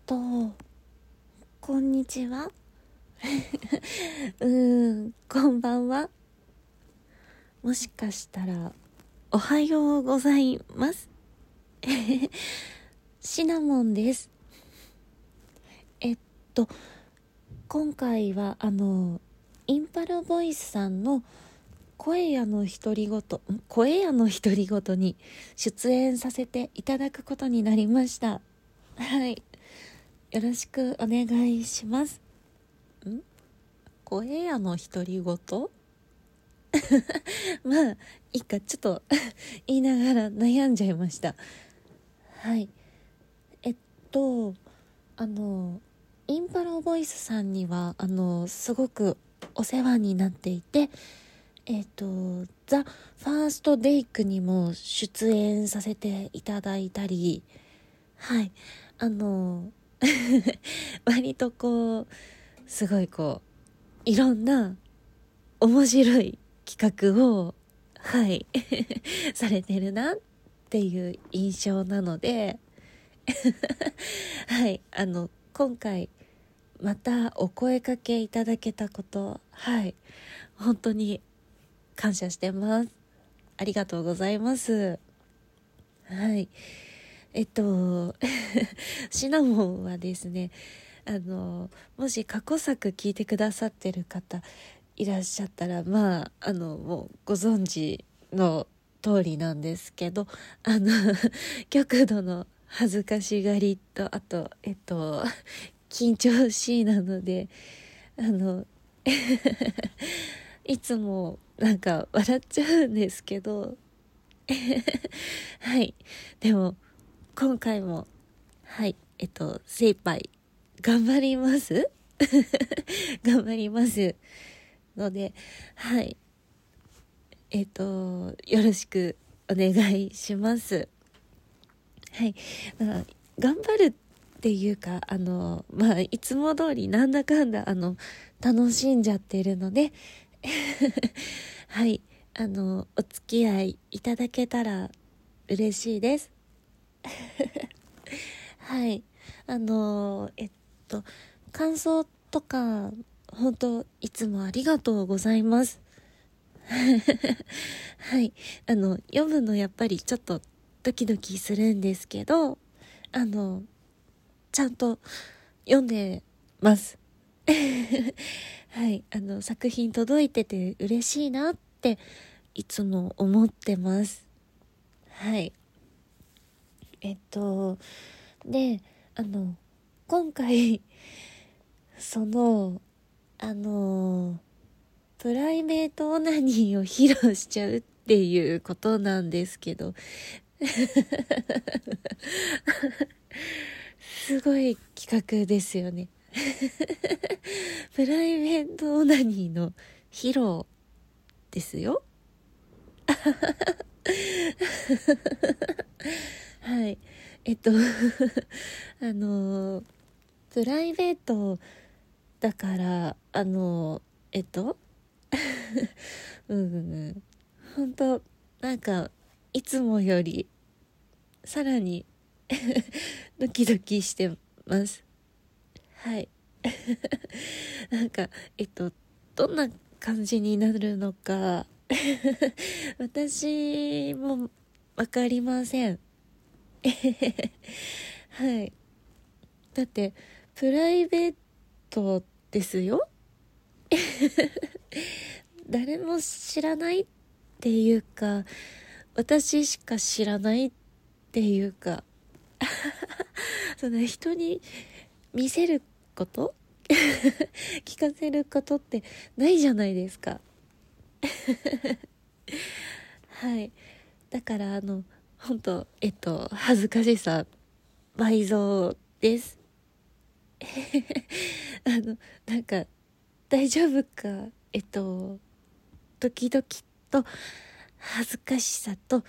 と、こんにちはこんばんは。もしかしたら、おはようございます。シナモンです。えっと、今回は、インパルボイスさんの声屋の独り言に出演させていただくことになりました。はい。よろしくお願いします。声屋の独り言まあ、いいか、ちょっと言いながら悩んじゃいました。はい。えっと、インパラボイスさんには、すごくお世話になっていて、ザ・ファーストデイクにも出演させていただいたり、はい。割とすごいいろんな面白い企画を、はい、されてるなっていう印象なので、はい、今回、またお声かけいただけたこと、はい、本当に感謝してます。ありがとうございます。はい。シナモンはですね、もし過去作聞いてくださってる方いらっしゃったら、まあ、もうご存知の通りなんですけど、極度の恥ずかしがりと、あと、緊張しいなので、いつもなんか笑っちゃうんですけど、はい。でも、今回も、はい、精一杯頑張ります頑張りますので、はい、よろしくお願いします。はい、まあ、頑張るっていうか、まあ、いつも通りなんだかんだ、楽しんじゃってるので、はい、お付き合いいただけたら嬉しいです。はい。あのーえっ感想とか、本当いつもありがとうございます。はい。読むのやっぱりちょっとドキドキするんですけど、あの、ちゃんと読んでます。はい。作品届いてて嬉しいなっていつも思ってます。はい。で、今回、その、あのプライベートオナニーを披露しちゃうっていうことなんですけどすごい企画ですよねプライベートオナニーの披露ですよはいあのプライベートだから本当なんかいつもよりさらにドキドキしてます。はいなんかどんな感じになるのか私もわかりませんはいだってプライベートですよ誰も知らないっていうか私しか知らないっていうかその人に見せること聞かせることってないじゃないですかはいだから本当恥ずかしさ倍増ですなんか大丈夫かドキドキと恥ずかしさと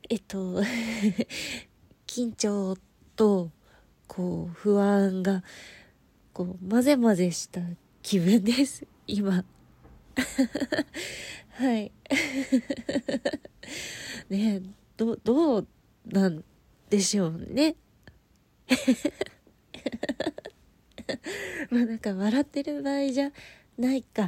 緊張と不安が混ぜ混ぜした気分です今はいねえどうなんでしょうねまあなんか笑ってる場合じゃないか。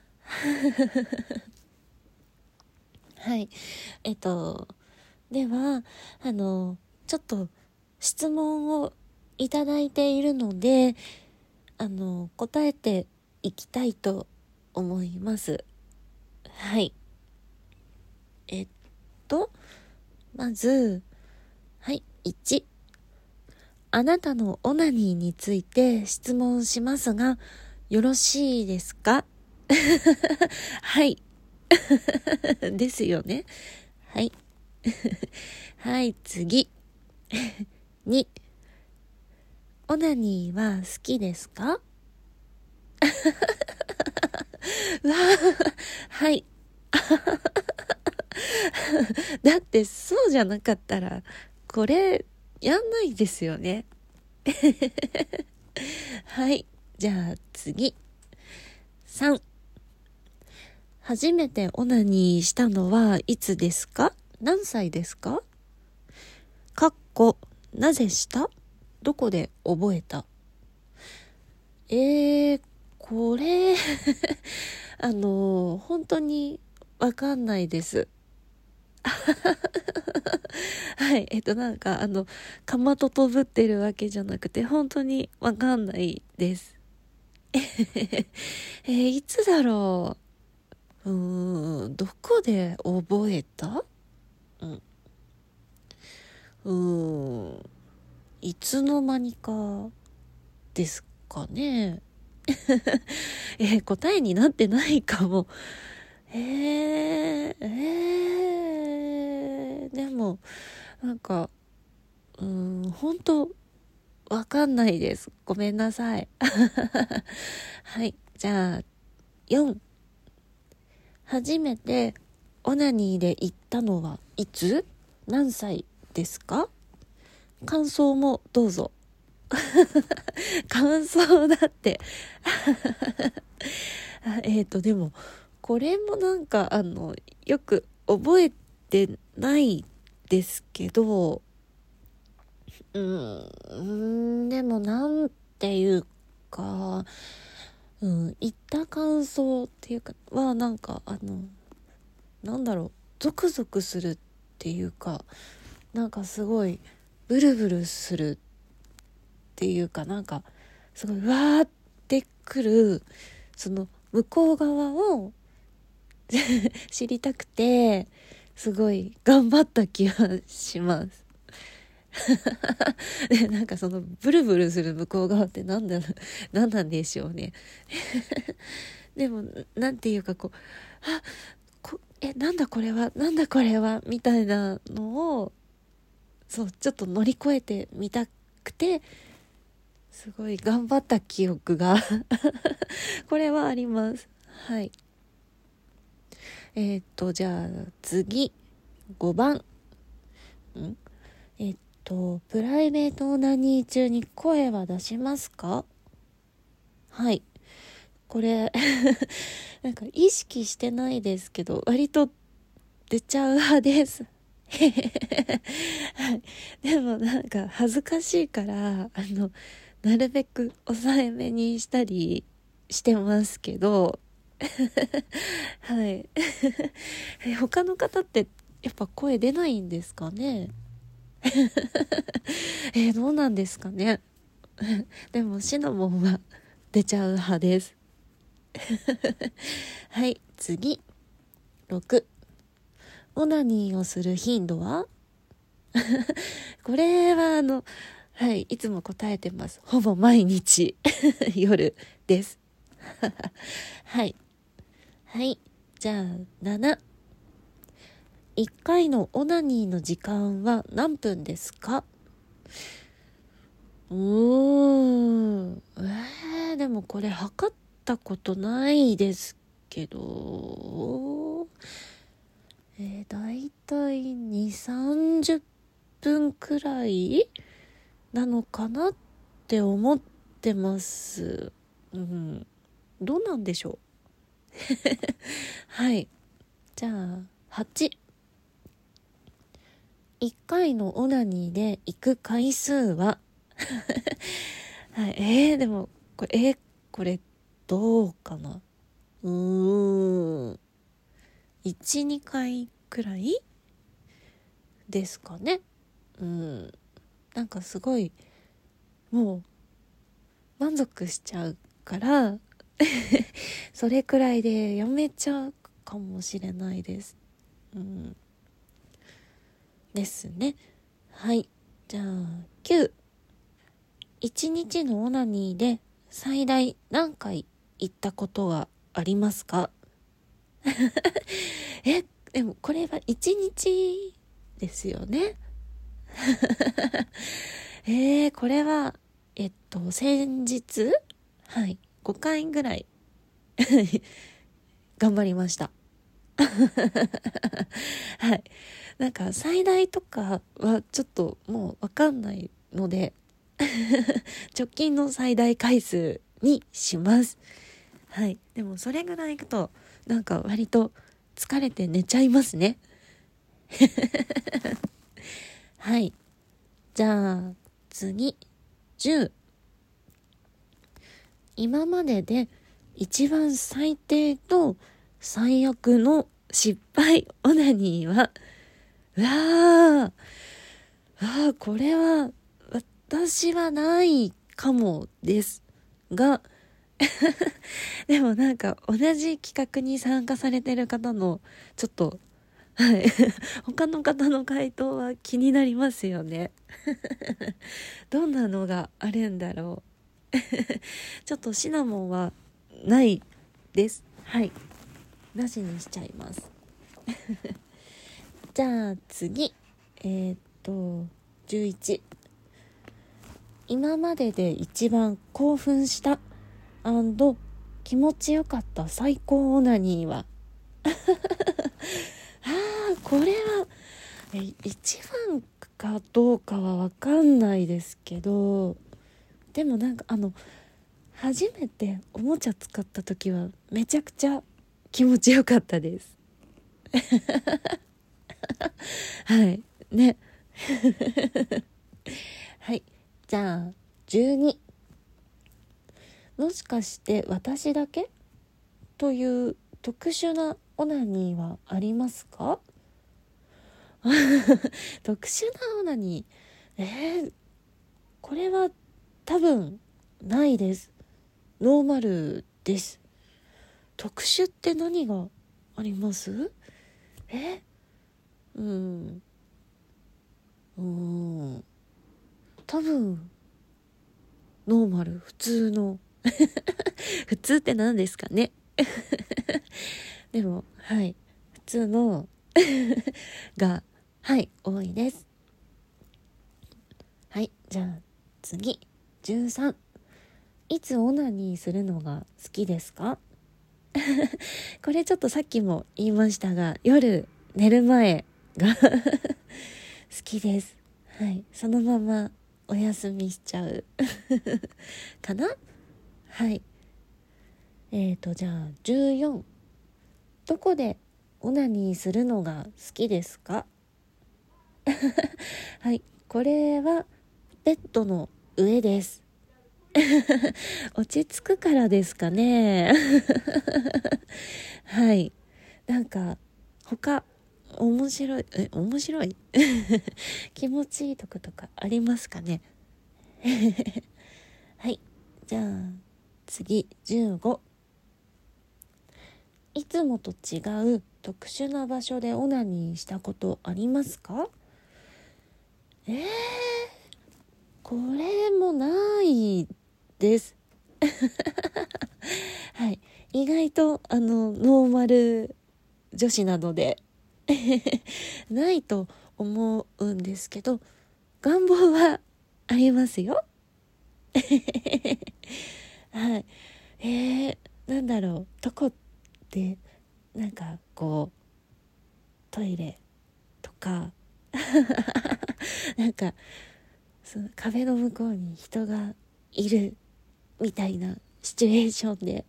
はい。では、ちょっと質問をいただいているので、答えていきたいと思います。はい。えっまず、はい、1。あなたのオナニーについて質問しますが、よろしいですか？はい。ですよね。はい。はい、次。2、オナニーは好きですか？うわはい。だってそうじゃなかったら、これ、やんないですよね。はい。じゃあ次。3、初めてオナニーしたのはいつですか？何歳ですか？かっこ、なぜした？どこで覚えた？これ本当にわかんないです。はい。なんか、かまととぶってるわけじゃなくて、本当にわかんないです。いつだろどこで覚えた？うん。うーん。いつの間にかですかね。答えになってないかも。でも、なんか、本当わかんないです。ごめんなさい。はい。じゃあ、4。初めてオナニーで行ったのはいつ？何歳ですか？感想もどうぞ。感想だって。でも、これもなんか、よく覚えてないですけど、でもなんていうか、言った感想っていうかは、なんか、なんだろう、ゾクゾクするっていうか、なんかすごい、ブルブルするっていうか、なんか、すごい、わーってくる、その、向こう側を知りたくて、すごい頑張った気がします。で、なんかそのブルブルする向こう側ってなんなんでしょうね。でも、なんていうかこう、あ、なんだこれは、なんだこれは、みたいなのを、そう、ちょっと乗り越えてみたくて、すごい頑張った記憶がこれはあります。はい。じゃあ次、5番。んプライベートオナニー中に声は出しますか？はい。これなんか意識してないですけど、割と出ちゃう派です。はい。でもなんか恥ずかしいから、なるべく抑えめにしたりしてますけど、はい。他の方ってやっぱ声出ないんですかね？どうなんですかね？でもシナモンは出ちゃう派です。はい、次。6。オナニーをする頻度は？これははい、いつも答えてます。ほぼ毎日夜です。はい。はい。じゃあ、7。1回のオナニーの時間は何分ですか？でもこれ測ったことないですけど、だいたい2、30分くらいなのかなって思ってます。うん。どうなんでしょう？はい。じゃあ、8。1回のオナニーで行く回数ははい、でもこれどうかな。1、2回くらいですかね。なんかすごいもう満足しちゃうからそれくらいでやめちゃうかもしれないです。ですね。はい。じゃあ9、1日のオナニーで最大何回行ったことがありますか？でもこれは1日ですよね。これは先日、はい、5回ぐらい頑張りました。はい。なんか最大とかはちょっともうわかんないので直近の最大回数にします。はい。でもそれぐらいいくとなんか割と疲れて寝ちゃいますね。はい。じゃあ次、10。今までで一番最低と最悪の失敗オナニーは、これは私はないかもですがでもなんか同じ企画に参加されてる方のちょっとはい他の方の回答は気になりますよねどんなのがあるんだろうちょっとシナモンはないです。はい、なしにしちゃいますじゃあ次、11。今までで一番興奮した気持ちよかった最高オナニーはこれは一番かどうかは分かんないですけど、でもなんか初めておもちゃ使った時はめちゃくちゃ気持ちよかったですはいねはい。じゃあ12。もしかして私だけという特殊なオナニーはありますか？特殊なオナニー、これは多分ないです。ノーマルです。特殊って何があります？うーん多分ノーマル、普通の普通って何ですかねでもはい普通のがはい多いです。はい。じゃあ次、13。いつオナニーするのが好きですか？これちょっとさっきも言いましたが、夜寝る前が好きです。はい。そのままお休みしちゃうかな。はい。じゃあ14。どこでオナニーするのが好きですか？はい。これはベッドの上です落ち着くからですかねはいなんか他面白い気持ちいいとことかありますかねはいじゃあ次15。いつもと違う特殊な場所でオナニーしたことありますか？これもないですはい意外とノーマル女子なのでないと思うんですけど願望はありますよはいなんだろうどこってなんかこうトイレとかなんかその壁の向こうに人がいるみたいなシチュエーションで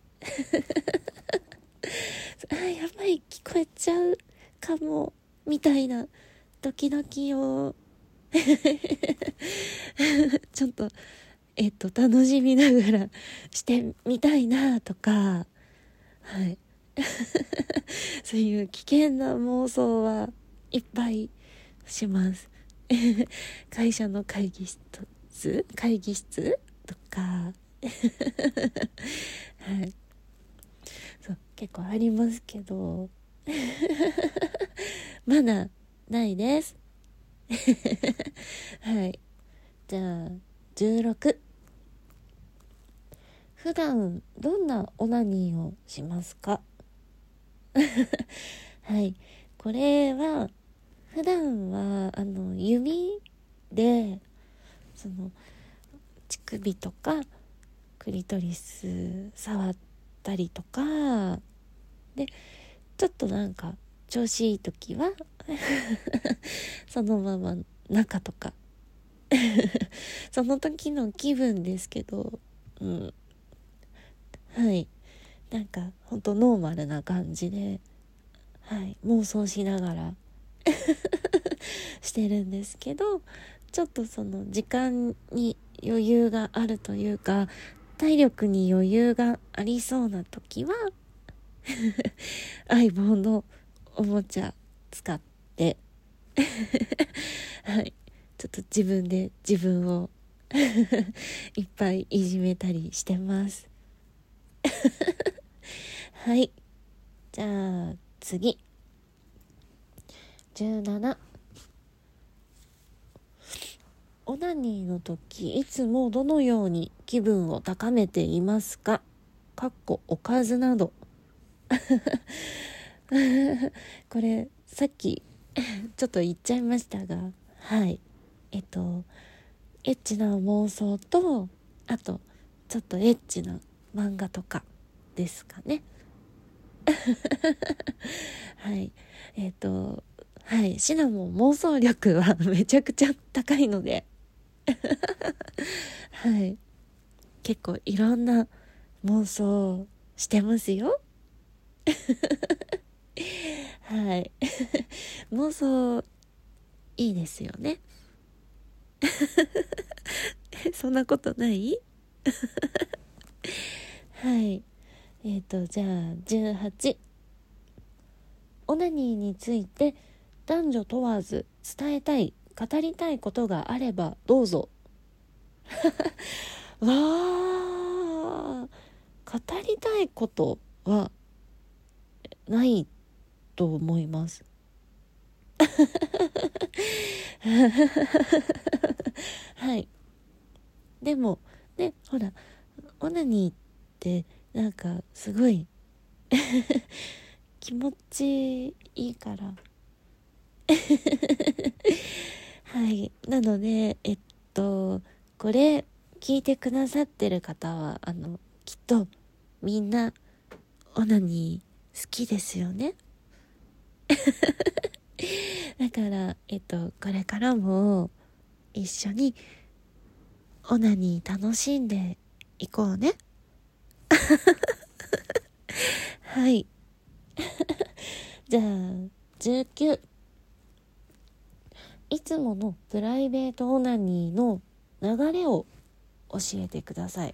やばい聞こえちゃうかもみたいなドキドキをちょっと楽しみながらしてみたいなとか、はいそういう危険な妄想はいっぱいします会社の会議室とかはいそう結構ありますけどまだないですはいじゃあ16、普段どんなオナニーをしますかはいこれは普段は指でその乳首とかクリトリス触ったりとかで、ちょっとなんか調子いい時はそのまま中とかその時の気分ですけど、はいなんかほんとノーマルな感じで、はい妄想しながらしてるんですけど、ちょっとその時間に余裕があるというか体力に余裕がありそうな時は相棒のおもちゃ使ってはいちょっと自分で自分をいっぱいいじめたりしてますはいじゃあ次17、オナニーの時いつもどのように気分を高めていますか？おかずなどこれさっきちょっと言っちゃいましたが、はいエッチな妄想とあとちょっとエッチな漫画とかですかねはいはいシナモン妄想力はめちゃくちゃ高いのではい結構いろんな妄想してますよはい妄想いいですよねそんなことないはいじゃあ18、オナニーについて男女問わず伝えたい語りたいことがあればどうぞわー、語りたいことはないと思いますはいでもねほらオナニーってなんかすごい気持ちいいからはいなのでこれ聞いてくださってる方はきっとみんなオナニー好きですよねだからこれからも一緒にオナニー楽しんでいこうねはいじゃあ19、いつものプライベートオナニーの流れを教えてください。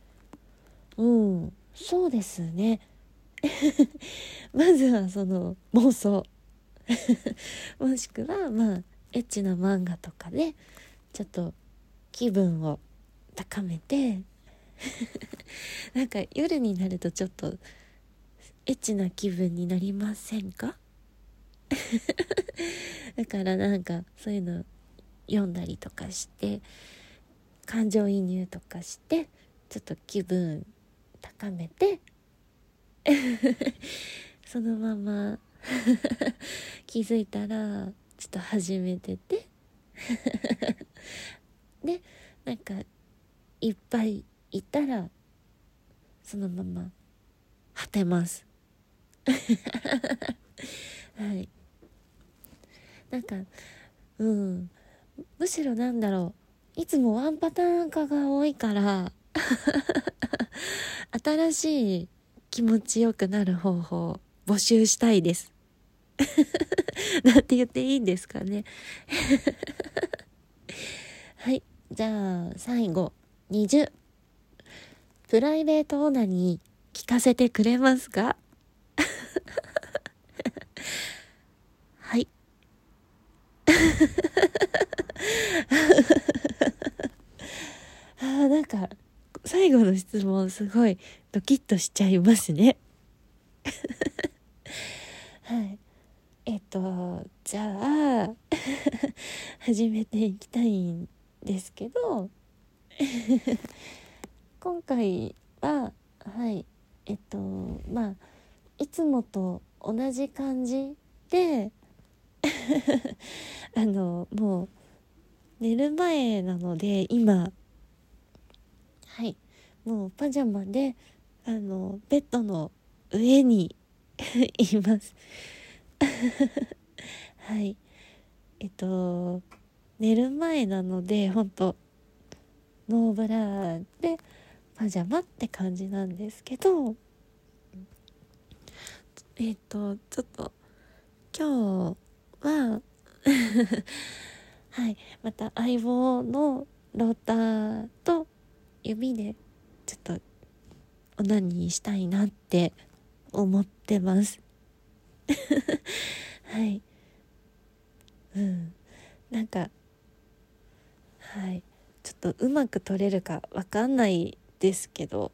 そうですねまずはその妄想もしくはエッチな漫画とかでちょっと気分を高めてなんか夜になるとちょっとエッチな気分になりませんかだからなんかそういうの読んだりとかして感情移入とかしてちょっと気分高めてそのまま気づいたらちょっと始めててでなんかいっぱいいたらそのまま果てますはいなんかむしろなんだろういつもワンパターン化が多いから新しい気持ちよくなる方法を募集したいですなんて言っていいんですかねはいじゃあ最後 20、プライベートオナに聞かせてくれますか？はい。なんか最後の質問すごいドキッとしちゃいますね。はい。じゃあ始めていきたいんですけど今回ははいまあいつもと同じ感じでもう寝る前なので今はいもうパジャマでベッドの上にいますはい寝る前なので本当ノーブラでパジャマって感じなんですけどちょっと今日ははいまた相棒のローターと指でちょっとオナニーしたいなって思ってますはいなんかはいちょっとうまく撮れるかわかんないですけど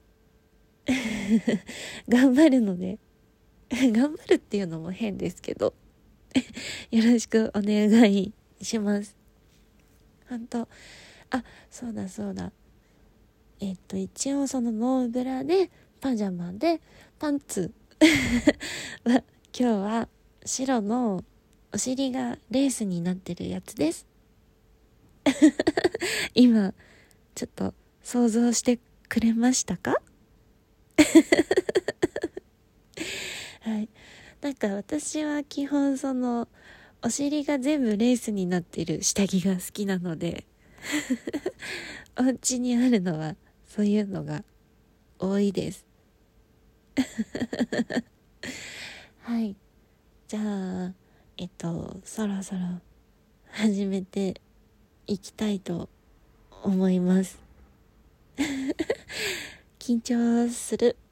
頑張るので頑張るっていうのも変ですけどよろしくお願いします。ほんとそうだそうだ一応そのノーブラでパジャマでパンツは今日は白のお尻がレースになってるやつです今ちょっと想像してくれましたか？はいなんか私は基本そのお尻が全部レースになってる下着が好きなのでお家にあるのはそういうのが多いですはいじゃあそろそろ始めていきたいと思います緊張する